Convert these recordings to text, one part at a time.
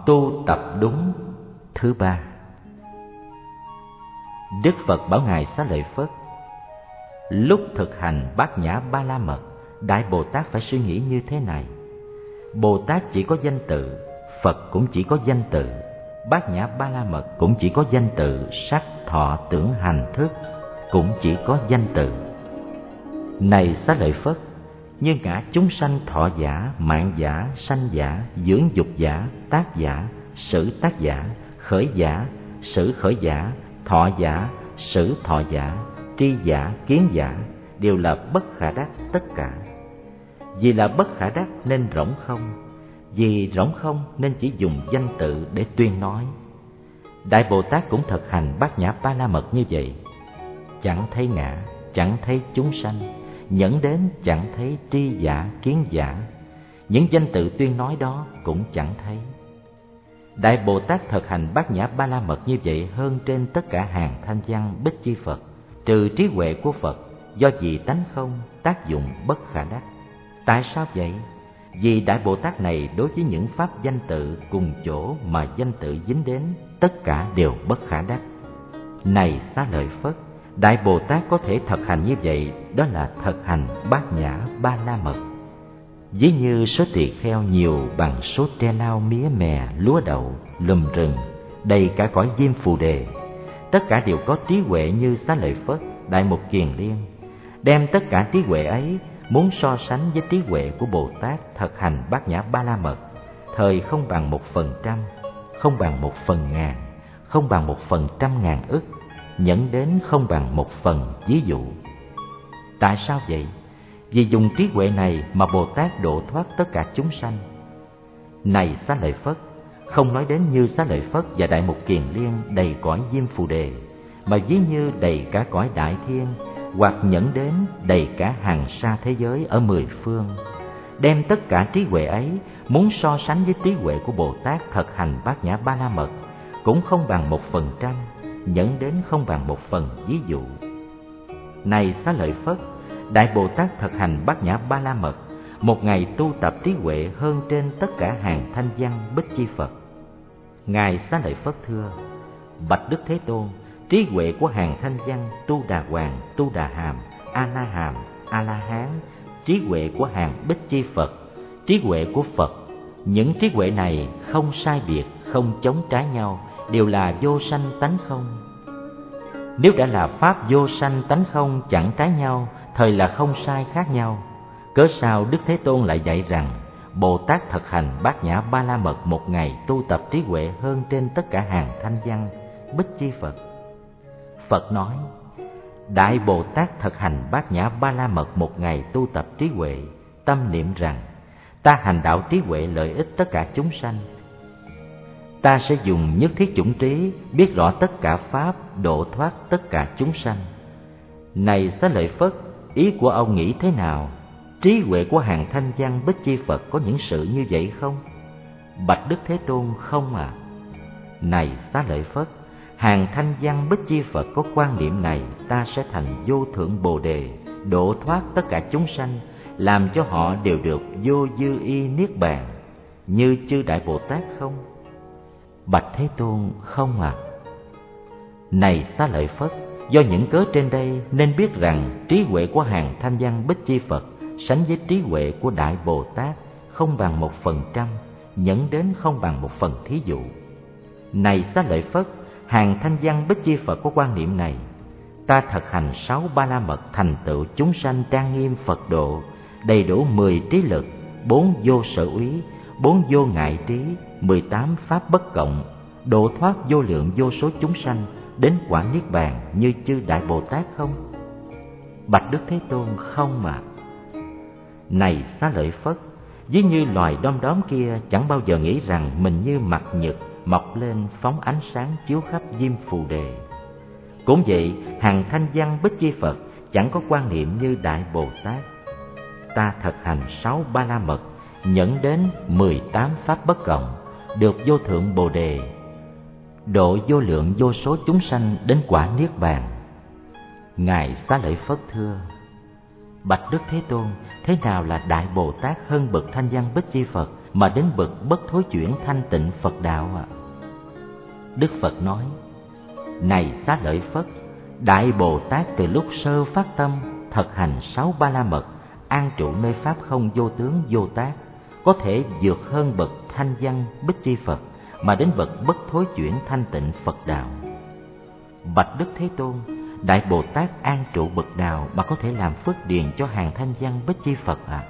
tu tập đúng thứ ba. Đức Phật bảo Ngài Xá Lợi Phất, lúc thực hành Bát Nhã Ba La Mật, Đại Bồ Tát phải suy nghĩ như thế này: Bồ Tát chỉ có danh tự, Phật cũng chỉ có danh tự, Bát Nhã Ba La Mật cũng chỉ có danh tự, sắc, thọ, tưởng, hành, thức cũng chỉ có danh tự. Này Xá Lợi Phất, như ngã chúng sanh thọ giả, mạng giả, sanh giả, dưỡng dục giả, tác giả, sử tác giả, khởi giả, sử khởi giả, thọ giả, sử thọ giả, tri giả, kiến giả, đều là bất khả đắc tất cả. Vì là bất khả đắc nên rỗng không, vì rỗng không nên chỉ dùng danh tự để tuyên nói. Đại Bồ Tát cũng thực hành Bát Nhã Ba La Mật như vậy. Chẳng thấy ngã, chẳng thấy chúng sanh, nhẫn đến chẳng thấy tri giả, kiến giả, những danh tự tuyên nói đó cũng chẳng thấy. Đại Bồ Tát thực hành Bát Nhã Ba La Mật như vậy hơn trên tất cả hàng thanh văn Bích Chi Phật, trừ trí huệ của Phật, do vì tánh không, tác dụng bất khả đắc. Tại sao vậy? Vì Đại Bồ Tát này đối với những pháp danh tự cùng chỗ mà danh tự dính đến, tất cả đều bất khả đắc. Này Xá Lợi Phất, Đại Bồ Tát có thể thực hành như vậy, đó là thực hành Bát Nhã Ba La Mật. Ví như số tỳ kheo nhiều bằng số tre lau, mía mè, lúa đậu, lùm rừng, đầy cả cõi diêm phù đề, tất cả đều có trí huệ như Xá Lợi Phất, Đại Mục Kiền Liên. Đem tất cả trí huệ ấy muốn so sánh với trí huệ của Bồ Tát thực hành Bát Nhã Ba La Mật, thời không bằng 1%, không bằng 1/1000, không bằng 1/100.000 ức, nhẫn đến không bằng 1/1000 ví dụ. Tại sao vậy? Vì dùng trí huệ này mà Bồ Tát độ thoát tất cả chúng sanh. Này Xá Lợi Phất, không nói đến như Xá Lợi Phất và Đại Mục Kiền Liên đầy cõi diêm phù đề, mà ví như đầy cả cõi đại thiên, hoặc nhẫn đến đầy cả hàng sa thế giới ở 10 phương. Đem tất cả trí huệ ấy muốn so sánh với trí huệ của Bồ Tát thực hành Bát Nhã Ba La Mật, cũng không bằng 1%, nhẫn đến không bằng 1/1000 ví dụ. Này Xá Lợi Phất, Đại Bồ Tát thực hành Bát Nhã Ba La Mật, một ngày tu tập trí huệ hơn trên tất cả hàng thanh văn Bích Chi Phật. Ngài Xá Lợi Phất thưa: Bạch Đức Thế Tôn, trí huệ của hàng thanh văn Tu Đà Hoàng, Tu Đà Hàm, A La Hàm, A La Hán, trí huệ của hàng Bích Chi Phật, trí huệ của Phật, những trí huệ này không sai biệt, không chống trái nhau, đều là vô sanh tánh không. Nếu đã là pháp vô sanh tánh không chẳng trái nhau, thời là không sai khác nhau, cớ sao Đức Thế Tôn lại dạy rằng Bồ Tát thực hành Bát Nhã Ba La Mật một ngày tu tập trí huệ hơn trên tất cả hàng thanh văn Bích Chi Phật? Phật nói: Đại Bồ Tát thực hành Bát Nhã Ba La Mật một ngày tu tập trí huệ, tâm niệm rằng ta hành đạo trí huệ lợi ích tất cả chúng sanh. Ta sẽ dùng nhất thiết chủng trí biết rõ tất cả pháp, độ thoát tất cả chúng sanh. Này Xá Lợi Phất, ý của ông nghĩ thế nào? Trí huệ của hàng thanh văn Bích Chi Phật có những sự như vậy không? Bạch Đức Thế Tôn: Không ạ. Này Xá Lợi Phất, hàng thanh văn Bích Chi Phật có quan niệm này, ta sẽ thành vô thượng Bồ Đề, độ thoát tất cả chúng sanh, làm cho họ đều được vô dư y niết bàn, như chư Đại Bồ Tát không? Bạch Thế Tôn: Không ạ. Này Xá Lợi Phất, do những cớ trên đây nên biết rằng trí huệ của hàng thanh văn Bích Chi Phật sánh với trí huệ của Đại Bồ Tát không bằng 1%, nhẫn đến không bằng 1/1000 thí dụ. Này Xá Lợi Phất, hàng thanh văn Bích Chi Phật có quan niệm này, ta thực hành 6 Ba La Mật thành tựu chúng sanh trang nghiêm Phật độ, đầy đủ 10 trí lực, 4 vô sở úy, 4 vô ngại trí, 18 pháp bất cộng, độ thoát vô lượng vô số chúng sanh đến quả niết bàn như chư Đại Bồ Tát không? Bạch Đức Thế Tôn: Không ạ. Này Xá Lợi Phất, ví như loài đom đóm kia chẳng bao giờ nghĩ rằng mình như mặt nhật mọc lên phóng ánh sáng chiếu khắp diêm phù đề. Cũng vậy, hàng thanh văn Bích Chi Phật chẳng có quan niệm như Đại Bồ Tát. Ta thực hành 6 Ba La Mật, nhẫn đến 18 pháp bất cộng, được vô thượng Bồ Đề, độ vô lượng vô số chúng sanh đến quả niết bàn. Ngài Xá Lợi Phất thưa: Bạch Đức Thế Tôn, thế nào là Đại Bồ Tát hơn bậc Thanh Văn Bích Chi Phật mà đến bậc bất thối chuyển thanh tịnh Phật đạo ạ? Đức Phật nói: Này Xá Lợi Phất, Đại Bồ Tát từ lúc sơ phát tâm thực hành 6 Ba La Mật, an trụ nơi pháp không vô tướng vô tác, có thể vượt hơn bậc Thanh Văn Bích Chi Phật mà đến bậc bất thối chuyển thanh tịnh Phật đạo. Bạch Đức Thế Tôn, Đại Bồ Tát an trụ bậc nào mà có thể làm phước điền cho hàng Thanh Văn Bích Chi Phật ạ?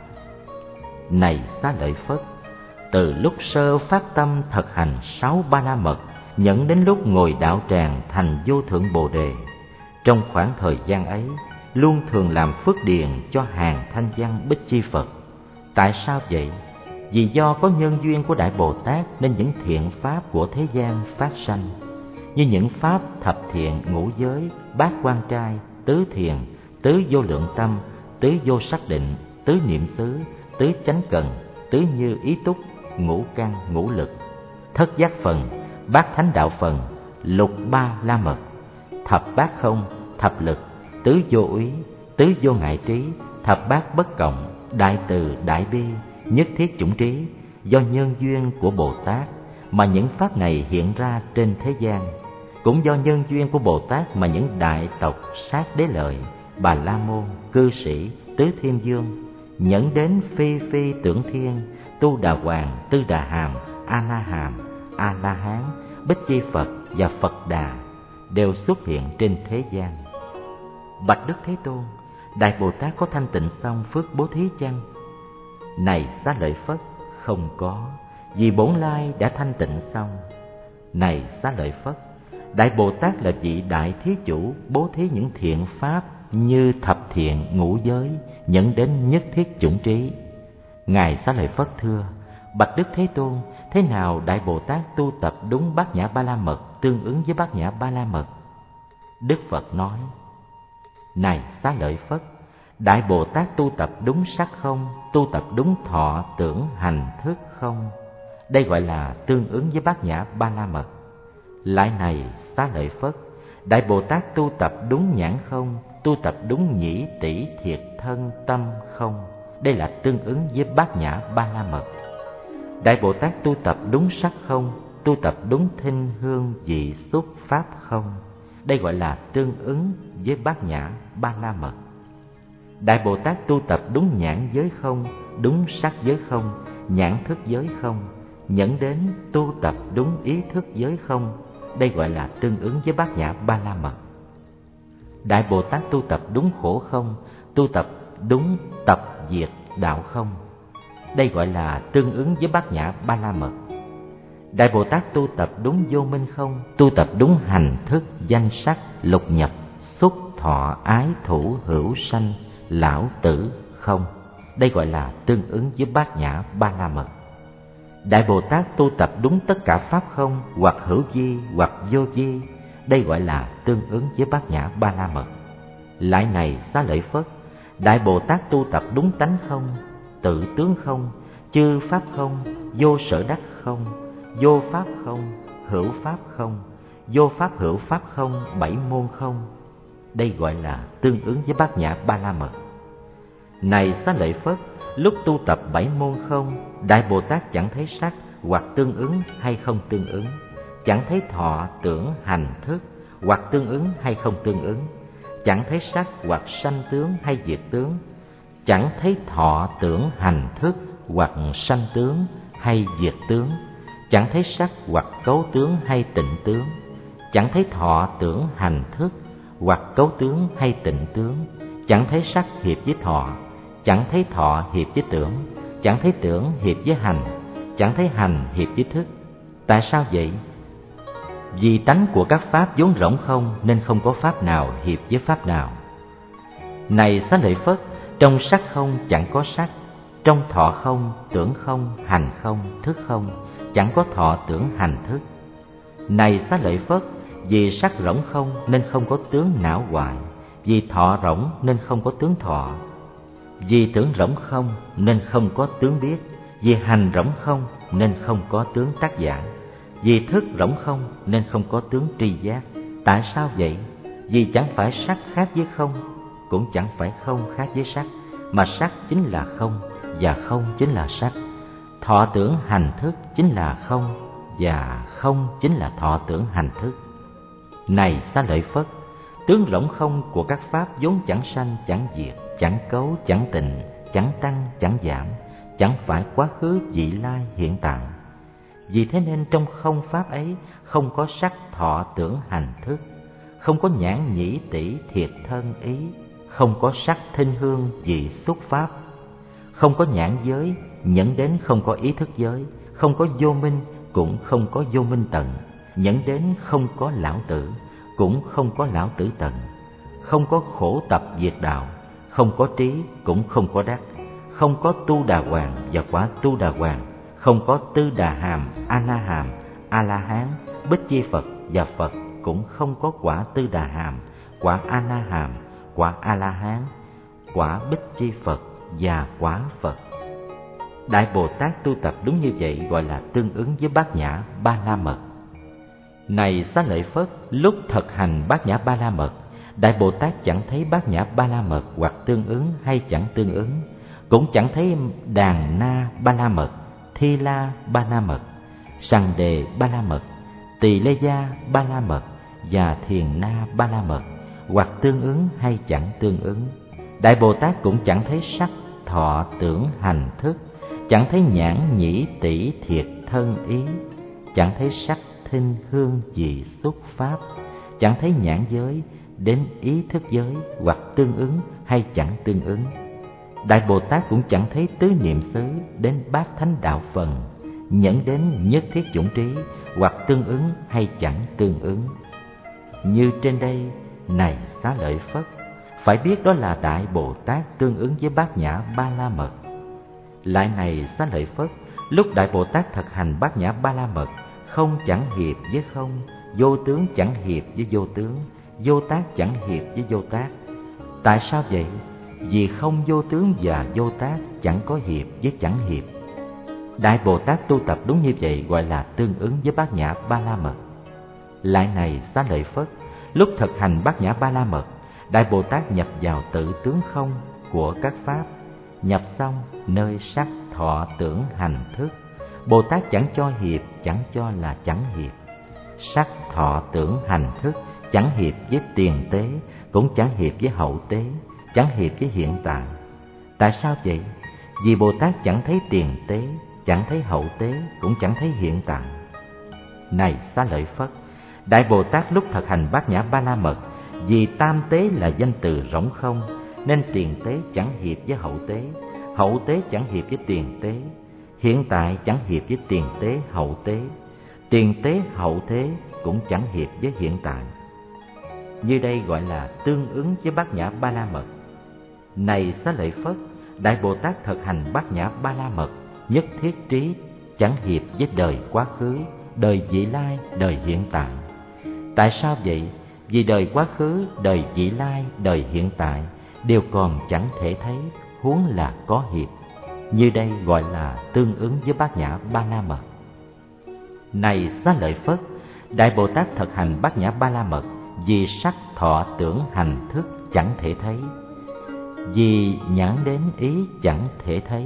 Này Xá Lợi Phất, từ lúc sơ phát tâm thực hành 6 Ba La Mật, nhận đến lúc ngồi đạo tràng thành vô thượng Bồ Đề, trong khoảng thời gian ấy luôn thường làm phước điền cho hàng Thanh Văn Bích Chi Phật. Tại sao vậy? Vì do có nhân duyên của Đại Bồ Tát nên những thiện pháp của thế gian phát sanh, như những pháp thập thiện ngũ giới, bát quan trai, tứ thiền, tứ vô lượng tâm, tứ vô sắc định, tứ niệm xứ, tứ chánh cần, tứ như ý túc, ngũ căn ngũ lực, thất giác phần, bát thánh đạo phần, lục ba la mật, thập bát không, thập lực, tứ vô úy, tứ vô ngại trí, thập bát bất cộng, đại từ đại bi, nhất thiết chủng trí. Do nhân duyên của Bồ Tát mà những pháp này hiện ra trên thế gian, cũng do nhân duyên của Bồ Tát mà những đại tộc Sát Đế Lợi, Bà La Môn, cư sĩ, tứ thiên vương, nhẫn đến phi phi tưởng thiên, Tu Đà Hoàng, Tư Đà Hàm, A La Hàm, A La Hán, Bích Chi Phật và Phật Đà đều xuất hiện trên thế gian. Bạch Đức Thế Tôn, Đại Bồ Tát có thanh tịnh xong phước bố thí chăng? Này Xá Lợi Phất, không có, vì bổn lai đã thanh tịnh xong. Này Xá Lợi Phất, Đại Bồ Tát là vị đại thí chủ bố thí những thiện pháp như thập thiện ngũ giới, dẫn đến nhất thiết chủng trí. Ngài Xá Lợi Phất thưa: Bạch Đức Thế Tôn, thế nào Đại Bồ Tát tu tập đúng Bát Nhã Ba La Mật tương ứng với Bát Nhã Ba La Mật? Đức Phật nói: Này Xá Lợi Phất, Đại Bồ Tát tu tập đúng sắc không, tu tập đúng thọ tưởng hành thức không. Đây gọi là tương ứng với Bát Nhã Ba La Mật. Lại này Xá Lợi Phất, Đại Bồ Tát tu tập đúng nhãn không, tu tập đúng nhĩ tỷ thiệt thân tâm không. Đây là tương ứng với Bát Nhã Ba La Mật. Đại Bồ Tát tu tập đúng sắc không, tu tập đúng thinh hương vị xúc pháp không. Đây gọi là tương ứng với Bát Nhã Ba La Mật. Đại Bồ Tát tu tập đúng nhãn giới không, đúng sắc giới không, nhãn thức giới không, nhẫn đến tu tập đúng ý thức giới không. Đây gọi là tương ứng với Bát Nhã Ba La Mật. Đại Bồ Tát tu tập đúng khổ không, tu tập đúng tập diệt đạo không. Đây gọi là tương ứng với Bát Nhã Ba La Mật. Đại Bồ Tát tu tập đúng vô minh không, tu tập đúng hành thức danh sắc lục nhập xúc thọ ái thủ hữu sanh lão tử không. Đây gọi là tương ứng với Bát Nhã Ba La Mật. Đại Bồ Tát tu tập đúng tất cả pháp không, hoặc hữu vi hoặc vô vi. Đây gọi là tương ứng với Bát Nhã Ba La Mật. Lại này Xá Lợi Phất, Đại Bồ Tát tu tập đúng tánh không, tự tướng không, chư pháp không, vô sở đắc không, vô pháp không, hữu pháp không, vô pháp hữu pháp không, bảy môn không. Đây gọi là tương ứng với Bát Nhã Ba La Mật. Này Xá Lợi Phất, lúc tu tập bảy môn không, Đại Bồ Tát chẳng thấy sắc hoặc tương ứng hay không tương ứng, chẳng thấy thọ tưởng hành thức hoặc tương ứng hay không tương ứng, chẳng thấy sắc hoặc sanh tướng hay diệt tướng, chẳng thấy thọ tưởng hành thức hoặc sanh tướng hay diệt tướng, chẳng thấy sắc hoặc cấu tướng hay tịnh tướng, chẳng thấy thọ tưởng hành thức hoặc cấu tướng hay tịnh tướng, chẳng thấy sắc hiệp với thọ, chẳng thấy thọ hiệp với tưởng, chẳng thấy tưởng hiệp với hành, chẳng thấy hành hiệp với thức. Tại sao vậy? Vì tánh của các pháp vốn rỗng không nên không có pháp nào hiệp với pháp nào. Này Xá Lợi Phất, trong sắc không chẳng có sắc, trong thọ không, tưởng không, hành không, thức không, chẳng có thọ tưởng hành thức. Này Xá Lợi Phất, vì sắc rỗng không nên không có tướng não hoại, vì thọ rỗng nên không có tướng thọ, vì tưởng rỗng không nên không có tướng biết, vì hành rỗng không nên không có tướng tác giả, vì thức rỗng không nên không có tướng tri giác. Tại sao vậy? Vì chẳng phải sắc khác với không, cũng chẳng phải không khác với sắc, mà sắc chính là không và không chính là sắc. Thọ tưởng hành thức chính là không và không chính là thọ tưởng hành thức. Này Xá Lợi Phất, tướng lỗng không của các pháp vốn chẳng sanh chẳng diệt, chẳng cấu chẳng tịnh, chẳng tăng chẳng giảm, chẳng phải quá khứ vị lai hiện tại. Vì thế nên trong không pháp ấy không có sắc thọ tưởng hành thức, không có nhãn nhĩ tỷ thiệt thân ý, không có sắc thinh hương vị xúc pháp, không có nhãn giới nhẫn đến không có ý thức giới, không có vô minh cũng không có vô minh tận, nhẫn đến không có lão tử cũng không có lão tử tận, không có khổ tập diệt đạo, không có trí cũng không có đắc, không có tu đà hoàng và quả tu đà hoàng, không có tư đà hàm, a na hàm, a la hán, bích chi Phật và Phật cũng không có quả tư đà hàm, quả a na hàm, quả a la hán, quả bích chi Phật và quả Phật. Đại Bồ Tát tu tập đúng như vậy gọi là tương ứng với Bát Nhã Ba La Mật. Này Xá Lợi Phất, lúc thực hành Bát Nhã Ba La Mật, Đại Bồ Tát chẳng thấy Bát Nhã Ba La Mật hoặc tương ứng hay chẳng tương ứng, cũng chẳng thấy Đàn Na Ba La Mật, Thi La Ba La Mật, Sằng Đề Ba La Mật, Tỳ Lê Gia Ba La Mật và Thiền Na Ba La Mật, hoặc tương ứng hay chẳng tương ứng. Đại Bồ Tát cũng chẳng thấy sắc, thọ, tưởng, hành, thức, chẳng thấy nhãn, nhĩ, tỷ, thiệt, thân, ý, chẳng thấy sắc, thinh, hương, vị, xúc, pháp, chẳng thấy nhãn giới đến ý thức giới, hoặc tương ứng hay chẳng tương ứng. Đại Bồ Tát cũng chẳng thấy tứ niệm xứ đến bát thánh đạo phần, nhẫn đến nhất thiết chủng trí, hoặc tương ứng hay chẳng tương ứng. Như trên đây, này Xá Lợi Phất, phải biết đó là Đại Bồ Tát tương ứng với Bát Nhã Ba La Mật. Lại này Xá Lợi Phất, lúc Đại Bồ Tát thực hành Bát Nhã Ba La Mật, không chẳng hiệp với không, vô tướng chẳng hiệp với vô tướng, vô tác chẳng hiệp với vô tác. Tại sao vậy? Vì không vô tướng và vô tác chẳng có hiệp với chẳng hiệp. Đại Bồ Tát tu tập đúng như vậy gọi là tương ứng với Bát Nhã Ba La Mật. Lại này Xá Lợi Phất, lúc thực hành Bát Nhã Ba La Mật, Đại Bồ Tát nhập vào tự tướng không của các pháp, nhập xong nơi sắc, thọ, tưởng, hành, thức. Bồ Tát chẳng cho hiệp, chẳng cho là chẳng hiệp. Sắc, thọ, tưởng, hành, thức chẳng hiệp với tiền tế, cũng chẳng hiệp với hậu tế, chẳng hiệp với hiện tại. Tại sao vậy? Vì Bồ Tát chẳng thấy tiền tế, chẳng thấy hậu tế, cũng chẳng thấy hiện tại. Này Xá Lợi Phất, Đại Bồ Tát lúc thực hành Bát Nhã Ba La Mật, vì tam tế là danh từ rỗng không, nên tiền tế chẳng hiệp với hậu tế chẳng hiệp với tiền tế, hiện tại chẳng hiệp với tiền tế, hậu tế, tiền tế, hậu tế cũng chẳng hiệp với hiện tại. Như đây gọi là tương ứng với Bát Nhã Ba La Mật. Này Xá Lợi Phất, Đại Bồ Tát thực hành Bát Nhã Ba La Mật, nhất thiết trí chẳng hiệp với đời quá khứ, đời vị lai, đời hiện tại. Tại sao vậy? Vì đời quá khứ, đời vị lai, đời hiện tại đều còn chẳng thể thấy, huống là có hiệp. Như đây gọi là tương ứng với Bát Nhã Ba La Mật. Này Xá Lợi Phất, Đại Bồ Tát thực hành Bát Nhã Ba La Mật, vì sắc, thọ, tưởng, hành, thức chẳng thể thấy, vì nhãn đến ý chẳng thể thấy,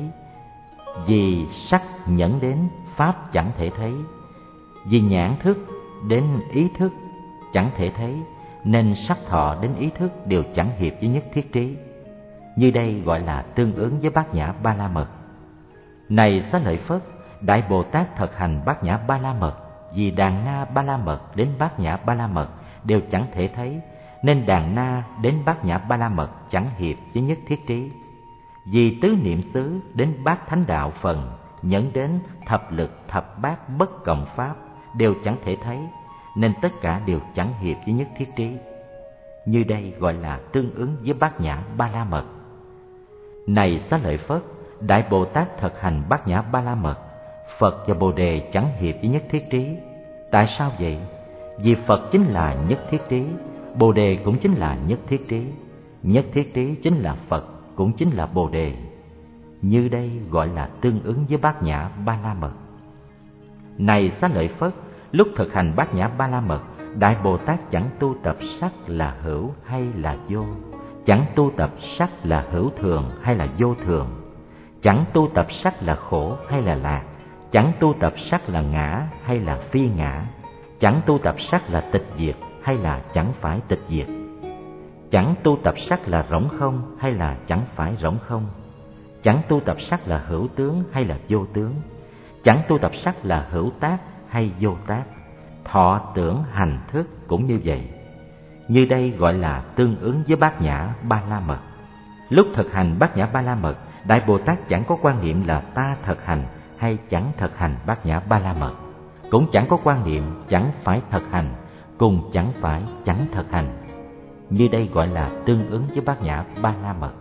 vì sắc nhẫn đến pháp chẳng thể thấy, vì nhãn thức đến ý thức chẳng thể thấy, nên sắc thọ đến ý thức đều chẳng hiệp với nhất thiết trí. Như đây gọi là tương ứng với Bát Nhã Ba La Mật. Này Xá Lợi Phất, Đại Bồ Tát thực hành Bát Nhã Ba La Mật, vì Đàn Na Ba La Mật đến Bát Nhã Ba La Mật đều chẳng thể thấy, nên Đàn Na đến Bát Nhã Ba La Mật chẳng hiệp với nhất thiết trí. Vì tứ niệm xứ đến bát thánh đạo phần, nhẫn đến thập lực, thập bát bất cộng pháp đều chẳng thể thấy, nên tất cả đều chẳng hiệp với nhất thiết trí. Như đây gọi là tương ứng với Bát Nhã Ba La Mật. Này Xá Lợi Phất, Đại Bồ Tát thực hành Bát Nhã Ba La Mật, Phật và Bồ Đề chẳng hiệp với nhất thiết trí. Tại sao vậy? Vì Phật chính là nhất thiết trí, Bồ Đề cũng chính là nhất thiết trí, nhất thiết trí chính là Phật, cũng chính là Bồ Đề. Như đây gọi là tương ứng với Bát Nhã Ba La Mật. Này Xá Lợi Phất, lúc thực hành Bát Nhã Ba La Mật, Đại Bồ Tát chẳng tu tập sắc là hữu hay là vô, Chẳng tu tập sắc là hữu thường hay là vô thường. Chẳng tu tập sắc là khổ hay là lạc. Chẳng tu tập sắc là ngã hay là phi ngã. Chẳng tu tập sắc là tịch diệt hay là chẳng phải tịch diệt. Chẳng tu tập sắc là rỗng không hay là chẳng phải rỗng không. Chẳng tu tập sắc là hữu tướng hay là vô tướng. Chẳng tu tập sắc là hữu tác hay vô tác. Thọ tưởng hành thức cũng như vậy. Như đây gọi là tương ứng với Bát Nhã Ba La Mật. Lúc thực hành Bát Nhã Ba La Mật, Đại Bồ Tát chẳng có quan niệm là ta thực hành hay chẳng thực hành Bát Nhã Ba La Mật, cũng chẳng có quan niệm chẳng phải thực hành cùng chẳng phải chẳng thực hành. Như đây gọi là tương ứng với Bát Nhã Ba La Mật.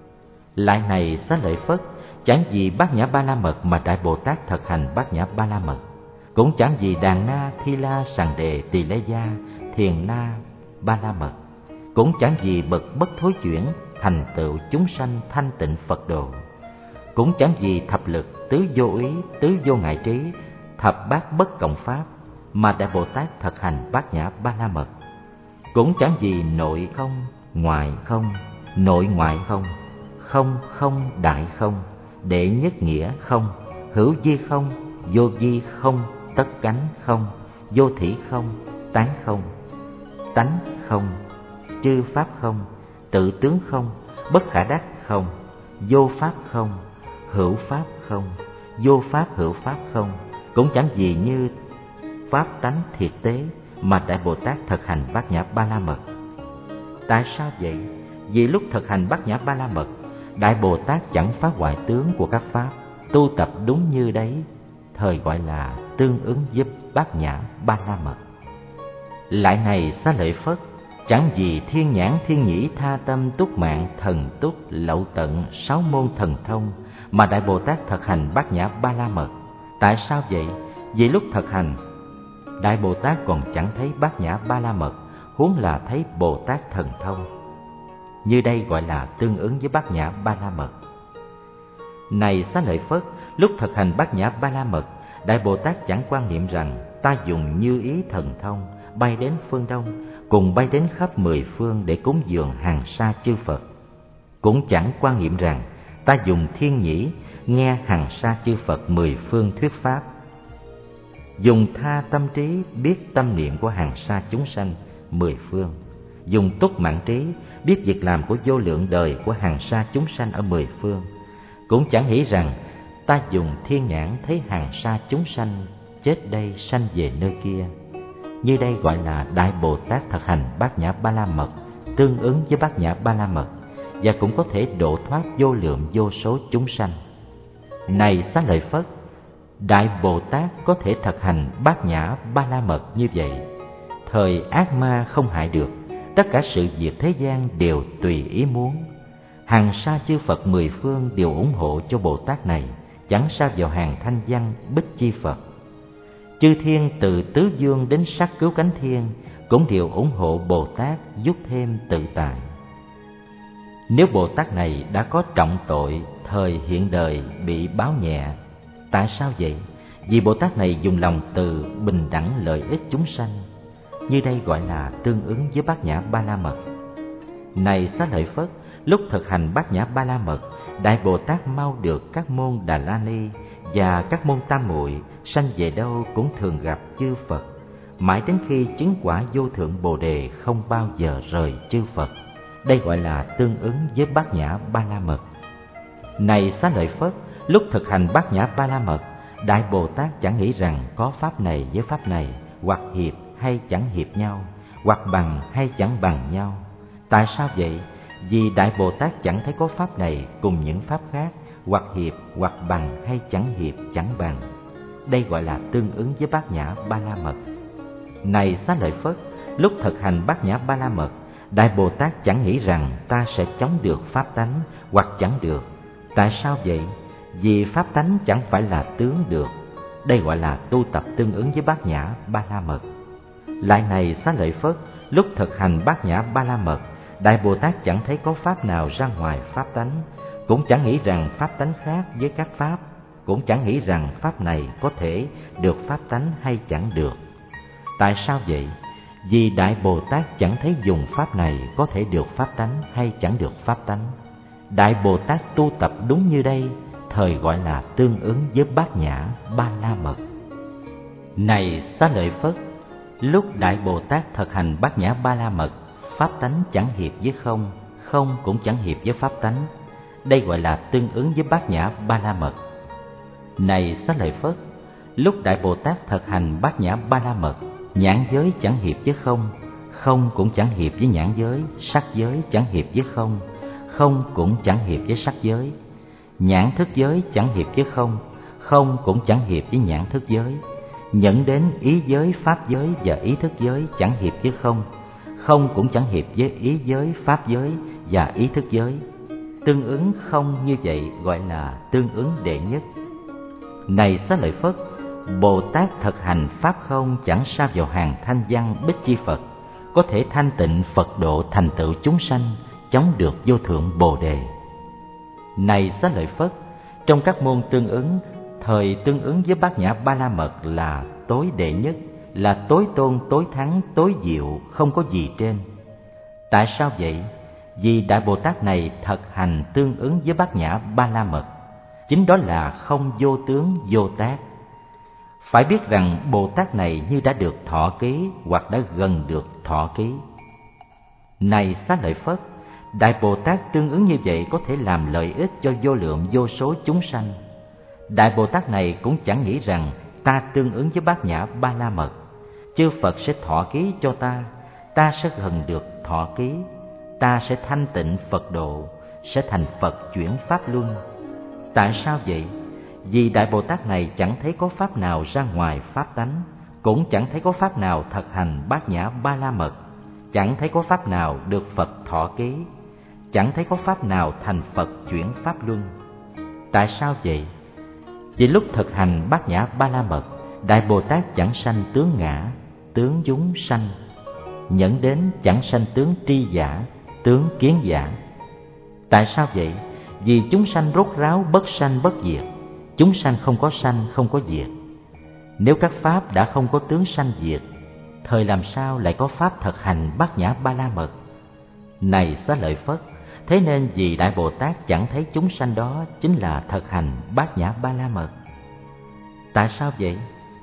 Lại này Xá Lợi Phất, chẳng vì Bát Nhã Ba La Mật mà Đại Bồ Tát thực hành Bát Nhã Ba La Mật, cũng chẳng vì Đàn Na, Thi La, Sàng Đề, Tỳ Lê Gia, Thiền Na Ba La Mật, cũng chẳng vì bậc bất thối chuyển thành tựu chúng sanh thanh tịnh Phật độ, cũng chẳng vì thập lực, tứ vô ý, tứ vô ngại trí, thập bát bất cộng pháp mà Đại Bồ Tát thực hành Bát Nhã Ba La Mật, cũng chẳng vì nội không, ngoại không, nội ngoại không, không không đại không, đệ nhất nghĩa không, hữu vi không, vô vi không, tất cánh không, vô thỉ không, tán không, tánh không, chư pháp không, tự tướng không, bất khả đắc không, vô pháp không, hữu pháp không, vô pháp hữu pháp không, cũng chẳng gì như pháp tánh thiệt tế mà Đại Bồ Tát thực hành Bát Nhã Ba La Mật. Tại sao vậy? Vì lúc thực hành Bát Nhã Ba La Mật, Đại Bồ Tát chẳng phá hoại tướng của các pháp, tu tập đúng như đấy, thời gọi là tương ứng với Bát Nhã Ba La Mật. Lại này Xá Lợi Phất, chẳng vì thiên nhãn thiên nhĩ tha tâm túc mạng thần túc lậu tận 6 môn thần thông mà Đại Bồ Tát thực hành Bát Nhã Ba La Mật. Tại sao vậy? Vì lúc thực hành, Đại Bồ Tát còn chẳng thấy Bát Nhã Ba La Mật, huống là thấy Bồ Tát thần thông. Như đây gọi là tương ứng với Bát Nhã Ba La Mật. Này Xá Lợi Phất, lúc thực hành Bát Nhã Ba La Mật, Đại Bồ Tát chẳng quan niệm rằng ta dùng như ý thần thông bay đến phương Đông, cùng bay đến khắp 10 phương để cúng dường hàng sa chư Phật. Cũng chẳng quan niệm rằng ta dùng thiên nhĩ nghe hàng sa chư Phật 10 phương thuyết pháp. Dùng tha tâm trí biết tâm niệm của hàng sa chúng sanh 10 phương. Dùng túc mạng trí biết việc làm của vô lượng đời của hàng sa chúng sanh ở 10 phương. Cũng chẳng nghĩ rằng ta dùng thiên nhãn thấy hàng sa chúng sanh chết đây sanh về nơi kia. Như đây gọi là Đại Bồ Tát thực hành Bát Nhã Ba La Mật, tương ứng với Bát Nhã Ba La Mật, và cũng có thể độ thoát vô lượng vô số chúng sanh. Này Xá Lợi Phất, Đại Bồ Tát có thể thực hành Bát Nhã Ba La Mật như vậy. Thời ác ma không hại được, tất cả sự việc thế gian đều tùy ý muốn. Hàng sa chư Phật 10 phương đều ủng hộ cho Bồ Tát này, chẳng sa vào hàng thanh văn Bích Chi Phật. Chư thiên từ tứ dương đến sát cứu cánh thiên cũng đều ủng hộ Bồ Tát giúp thêm tự tại. Nếu Bồ Tát này đã có trọng tội, thời hiện đời bị báo nhẹ. Tại sao vậy? Vì Bồ Tát này dùng lòng từ bình đẳng lợi ích chúng sanh. Như đây gọi là tương ứng với Bát Nhã Ba La Mật. Này Xá Lợi Phất, lúc thực hành Bát Nhã Ba La Mật, Đại Bồ Tát mau được các môn Đà La Ni và các môn Tam Muội sanh về đâu cũng thường gặp chư Phật, mãi đến khi chứng quả vô thượng Bồ Đề không bao giờ rời chư Phật. Đây gọi là tương ứng với Bát Nhã Ba La Mật. Này Xá Lợi Phất, lúc thực hành Bát Nhã Ba La Mật, Đại Bồ Tát chẳng nghĩ rằng có pháp này với pháp này, hoặc hiệp hay chẳng hiệp nhau, hoặc bằng hay chẳng bằng nhau. Tại sao vậy? Vì Đại Bồ Tát chẳng thấy có pháp này cùng những pháp khác, hoặc hiệp, hoặc bằng hay chẳng hiệp, chẳng bằng. Đây gọi là tương ứng với Bát Nhã Ba La Mật. Này Xá Lợi Phất, lúc thực hành Bát Nhã Ba La Mật, Đại Bồ Tát chẳng nghĩ rằng ta sẽ chống được pháp tánh, hoặc chẳng được. Tại sao vậy? Vì pháp tánh chẳng phải là tướng được. Đây gọi là tu tập tương ứng với Bát Nhã Ba La Mật. Lại này Xá Lợi Phất, lúc thực hành Bát Nhã Ba La Mật, Đại Bồ Tát chẳng thấy có pháp nào ra ngoài pháp tánh, cũng chẳng nghĩ rằng pháp tánh khác với các pháp, cũng chẳng nghĩ rằng pháp này có thể được pháp tánh hay chẳng được. Tại sao vậy? Vì Đại Bồ Tát chẳng thấy dùng pháp này có thể được pháp tánh hay chẳng được pháp tánh. Đại Bồ Tát tu tập đúng như đây, thời gọi là tương ứng với Bát Nhã Ba La Mật. Này Xá Lợi Phất, lúc Đại Bồ Tát thực hành Bát Nhã Ba La Mật, pháp tánh chẳng hiệp với không, không cũng chẳng hiệp với pháp tánh. Đây gọi là tương ứng với Bát Nhã Ba La Mật. Này Xá Lợi Phất, lúc Đại Bồ Tát thực hành Bát Nhã Ba La Mật, nhãn giới chẳng hiệp với không, không cũng chẳng hiệp với nhãn giới, sắc giới chẳng hiệp với không, không cũng chẳng hiệp với sắc giới. Nhãn thức giới chẳng hiệp với không, không cũng chẳng hiệp với nhãn thức giới. Nhận đến ý giới, pháp giới và ý thức giới chẳng hiệp với không, không cũng chẳng hiệp với ý giới, pháp giới và ý thức giới. Tương ứng không như vậy gọi là tương ứng đệ nhất. Này Xá Lợi Phất, Bồ Tát thực hành pháp không chẳng sa vào hàng thanh văn Bích Chi Phật, có thể thanh tịnh Phật độ thành tựu chúng sanh, chống được vô thượng Bồ Đề. Này Xá Lợi Phất, trong các môn tương ứng, thời tương ứng với Bát Nhã Ba La Mật là tối đệ nhất, là tối tôn, tối thắng, tối diệu, không có gì trên. Tại sao vậy? Vì Đại Bồ Tát này thực hành tương ứng với Bát Nhã Ba La Mật, chính đó là không vô tướng vô tác. Phải biết rằng Bồ Tát này như đã được thọ ký hoặc đã gần được thọ ký. Này Xá Lợi Phất, Đại Bồ Tát tương ứng như vậy có thể làm lợi ích cho vô lượng vô số chúng sanh. Đại Bồ Tát này cũng chẳng nghĩ rằng ta tương ứng với Bát Nhã Ba La Mật, chư Phật sẽ thọ ký cho ta sẽ gần được thọ ký, ta sẽ thanh tịnh Phật độ, sẽ thành Phật chuyển pháp luân. Tại sao vậy? Vì Đại Bồ Tát này chẳng thấy có pháp nào ra ngoài pháp tánh, cũng chẳng thấy có pháp nào thực hành Bát Nhã Ba La Mật, chẳng thấy có pháp nào được Phật thọ ký, chẳng thấy có pháp nào thành Phật chuyển pháp luân. Tại sao vậy? Vì lúc thực hành Bát Nhã Ba La Mật, Đại Bồ Tát chẳng sanh tướng ngã, tướng chúng sanh, nhẫn đến chẳng sanh tướng tri giả, tướng kiến giả. Tại sao vậy? Vì chúng sanh rốt ráo bất sanh bất diệt, chúng sanh không có sanh không có diệt. Nếu các pháp đã không có tướng sanh diệt, thời làm sao lại có pháp thực hành Bát Nhã Ba La Mật? Này Xá Lợi Phất, thế nên vì Đại Bồ Tát chẳng thấy chúng sanh đó chính là thực hành Bát Nhã Ba La Mật. Tại sao vậy?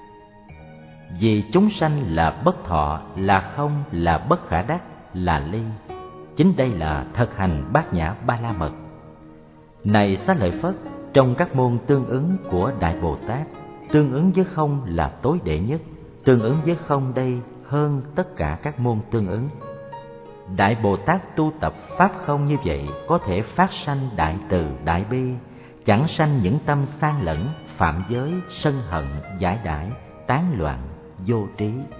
Vì chúng sanh là bất thọ, là không, là bất khả đắc, là ly. Chính đây là thực hành Bát Nhã Ba La Mật. Này Xá Lợi Phất, trong các môn tương ứng của Đại Bồ Tát, tương ứng với không là tối đệ nhất, tương ứng với không đây hơn tất cả các môn tương ứng. Đại Bồ Tát tu tập pháp không như vậy có thể phát sanh đại từ đại bi, chẳng sanh những tâm san lẫn, phạm giới, sân hận, giải đãi, tán loạn, vô trí.